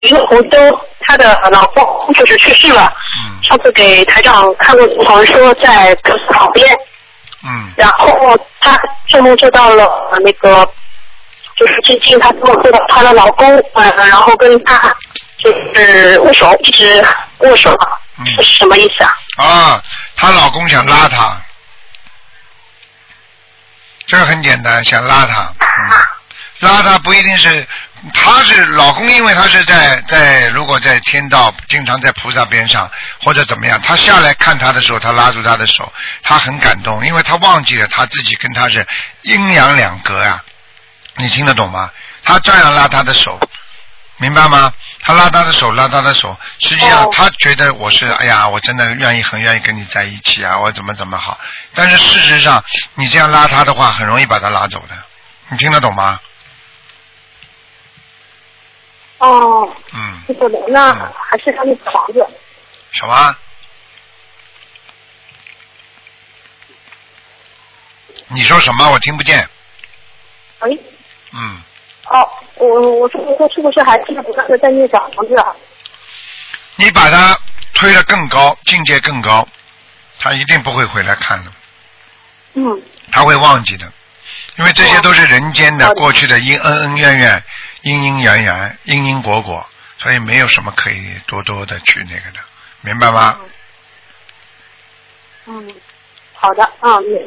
一个同修，她的老公就是去世了。上次给台长看过图腾，说在菩萨旁边。然后她做梦做到了那个，就是最近她做梦做到她的老公，然后跟她就是握手，一直握手，这是什么意思啊？ 啊，她老公想拉她，这个很简单，想拉她。拉她不一定是，她是老公，因为他是在如果在天道，经常在菩萨边上或者怎么样，他下来看她的时候，他拉住她的手，他很感动，因为他忘记了他自己跟他是阴阳两隔呀，你听得懂吗？他照样拉她的手，明白吗？他拉她的手，拉她的手，实际上他觉得我是，哎呀，我真的很愿意跟你在一起啊，我怎么好，但是事实上你这样拉他的话，很容易把他拉走的，你听得懂吗？ 听不懂，那还是他那个房子。 什么？你说什么？我听不见。 我说是不是还是不断的在念小房子啊？ 你把他推得更高，境界更高，他一定不会回来看的。他会忘记的，因为这些都是人间的过去的恩怨怨。因缘因果，所以没有什么可以多的去那个的，明白吗？ 好的，明